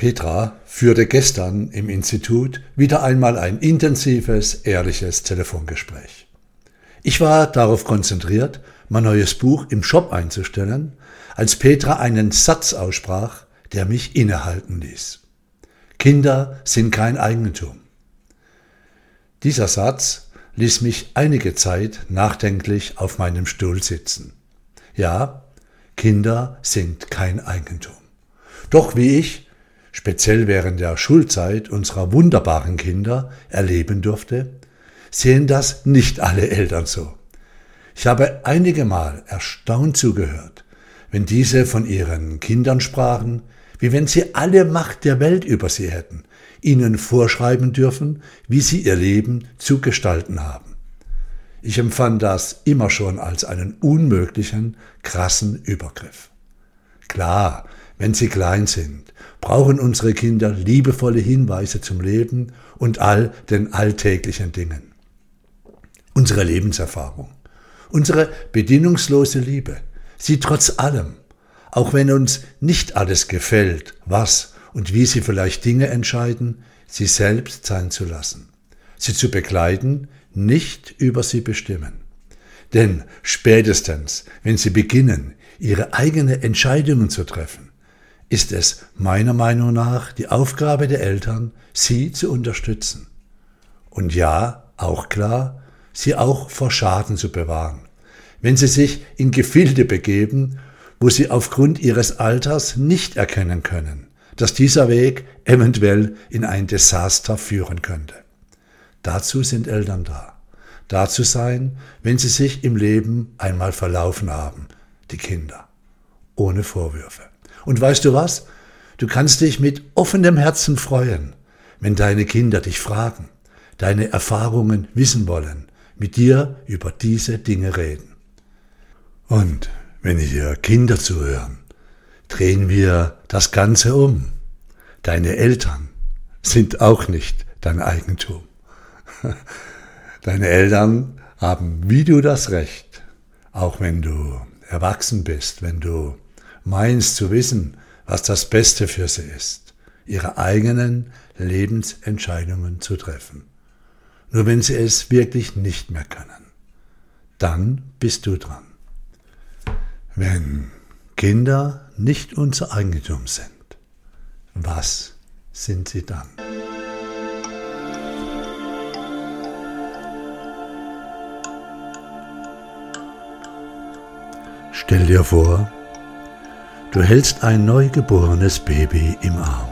Petra führte gestern im Institut wieder einmal ein intensives, ehrliches Telefongespräch. Ich war darauf konzentriert, mein neues Buch im Shop einzustellen, als Petra einen Satz aussprach, der mich innehalten ließ. Kinder sind kein Eigentum. Dieser Satz ließ mich einige Zeit nachdenklich auf meinem Stuhl sitzen. Ja, Kinder sind kein Eigentum. Doch wie ich, speziell während der Schulzeit unserer wunderbaren Kinder, erleben durfte, sehen das nicht alle Eltern so. Ich habe einige Mal erstaunt zugehört, wenn diese von ihren Kindern sprachen, wie wenn sie alle Macht der Welt über sie hätten, ihnen vorschreiben dürfen, wie sie ihr Leben zu gestalten haben. Ich empfand das immer schon als einen unmöglichen, krassen Übergriff. Klar, wenn sie klein sind, brauchen unsere Kinder liebevolle Hinweise zum Leben und all den alltäglichen Dingen. Unsere Lebenserfahrung, unsere bedingungslose Liebe, sie trotz allem, auch wenn uns nicht alles gefällt, was und wie sie vielleicht Dinge entscheiden, sie selbst sein zu lassen, sie zu begleiten, nicht über sie bestimmen. Denn spätestens, wenn sie beginnen, ihre eigenen Entscheidungen zu treffen, ist es meiner Meinung nach die Aufgabe der Eltern, sie zu unterstützen. Und ja, auch klar, sie auch vor Schaden zu bewahren, wenn sie sich in Gefilde begeben, wo sie aufgrund ihres Alters nicht erkennen können, dass dieser Weg eventuell in ein Desaster führen könnte. Dazu sind Eltern da. Da zu sein, wenn sie sich im Leben einmal verlaufen haben, die Kinder. Ohne Vorwürfe. Und weißt du was? Du kannst dich mit offenem Herzen freuen, wenn deine Kinder dich fragen, deine Erfahrungen wissen wollen, mit dir über diese Dinge reden. Und wenn hier Kinder zuhören, drehen wir das Ganze um. Deine Eltern sind auch nicht dein Eigentum. Deine Eltern haben wie du das Recht, auch wenn du erwachsen bist, wenn du meinst zu wissen, was das Beste für sie ist, ihre eigenen Lebensentscheidungen zu treffen. Nur wenn sie es wirklich nicht mehr können, dann bist du dran. Wenn Kinder nicht unser Eigentum sind, was sind sie dann? Stell dir vor, du hältst ein neugeborenes Baby im Arm.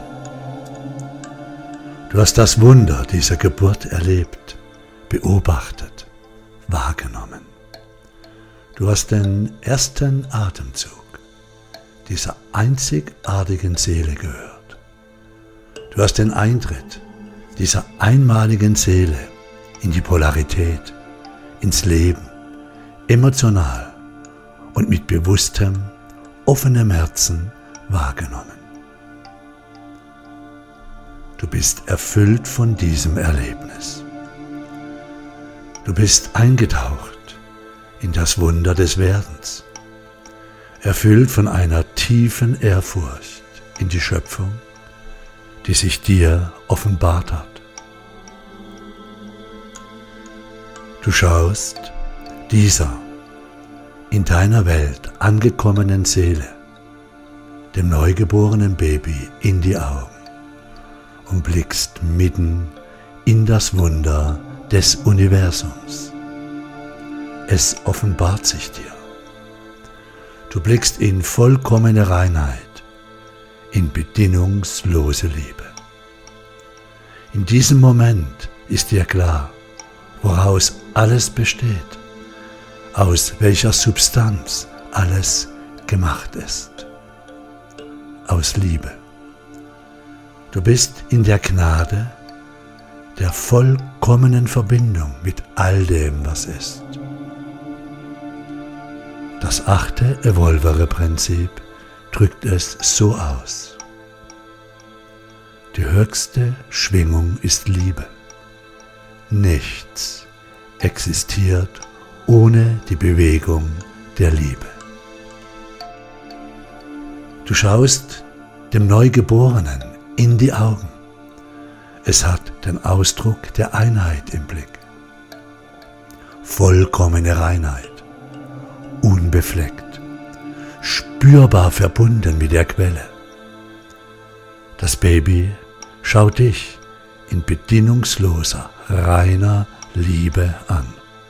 Du hast das Wunder dieser Geburt erlebt, beobachtet, wahrgenommen. Du hast den ersten Atemzug dieser einzigartigen Seele gehört. Du hast den Eintritt dieser einmaligen Seele in die Polarität, ins Leben, emotional und mit bewusstem, offenem Herzen wahrgenommen. Du bist erfüllt von diesem Erlebnis. Du bist eingetaucht in das Wunder des Werdens, erfüllt von einer tiefen Ehrfurcht in die Schöpfung, die sich dir offenbart hat. Du schaust dieser in deiner Welt angekommenen Seele, dem neugeborenen Baby, in die Augen und blickst mitten in das Wunder des Universums. Es offenbart sich dir. Du blickst in vollkommene Reinheit, in bedingungslose Liebe. In diesem Moment ist dir klar, woraus alles besteht, aus welcher Substanz alles gemacht ist. Aus Liebe. Du bist in der Gnade der vollkommenen Verbindung mit all dem, was ist. Das 8. Evolvere-Prinzip drückt es so aus. Die höchste Schwingung ist Liebe. Nichts existiert ohne die Bewegung der Liebe. Du schaust dem Neugeborenen in die Augen. Es hat den Ausdruck der Einheit im Blick. Vollkommene Reinheit, unbefleckt, spürbar verbunden mit der Quelle. Das Baby schaut dich in bedingungsloser, reiner Liebe an.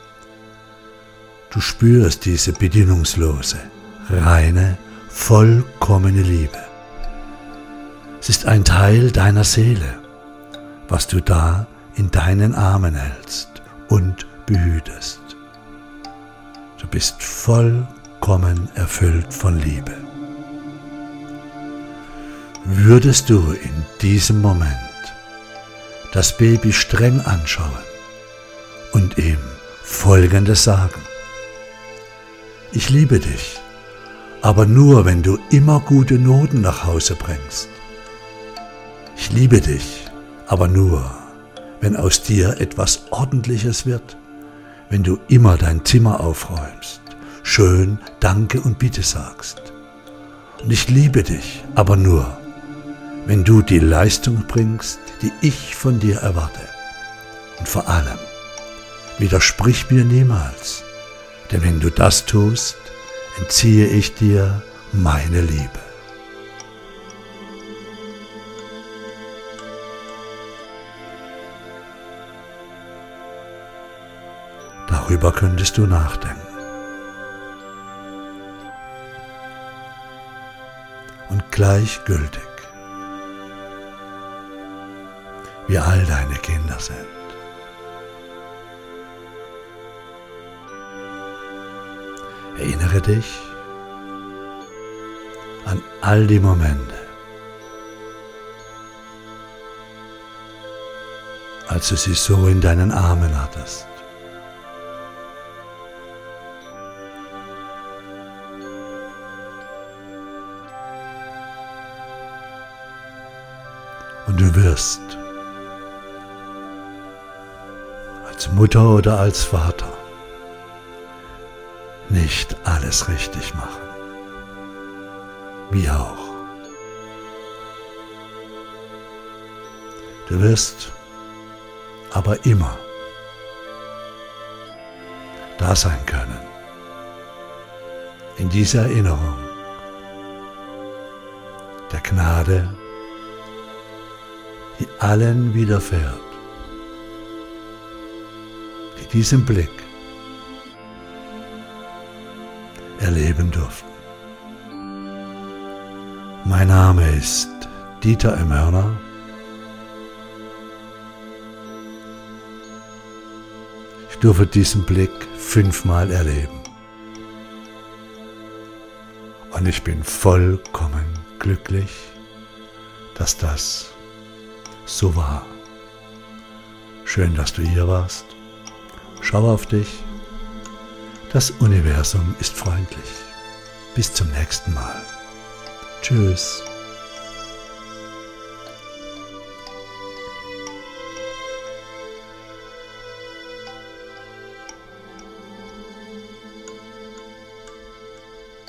Du spürst diese bedingungslose, reine, vollkommene Liebe. Es ist ein Teil deiner Seele, was du da in deinen Armen hältst und behütest. Du bist vollkommen erfüllt von Liebe. Würdest du in diesem Moment das Baby streng anschauen und ihm Folgendes sagen: Ich liebe dich, aber nur, wenn du immer gute Noten nach Hause bringst. Ich liebe dich, aber nur, wenn aus dir etwas Ordentliches wird, wenn du immer dein Zimmer aufräumst, schön Danke und Bitte sagst. Und ich liebe dich, aber nur, wenn du die Leistung bringst, die ich von dir erwarte. Und vor allem, widersprich mir niemals, denn wenn du das tust, entziehe ich dir meine Liebe. Darüber könntest du nachdenken. Und gleichgültig, wie all deine Kinder sind, erinnere dich an all die Momente, als du sie so in deinen Armen hattest. Und du wirst als Mutter oder als Vater nicht alles richtig machen. Wie auch. Du wirst aber immer da sein können, in dieser Erinnerung der Gnade, die allen widerfährt, die diesen Blick erleben durften. Mein Name ist Dieter M. Hörner. Ich durfte diesen Blick 5-mal erleben. Und ich bin vollkommen glücklich, dass das so war. Schön, dass du hier warst. Schau auf dich. Das Universum ist freundlich. Bis zum nächsten Mal. Tschüss.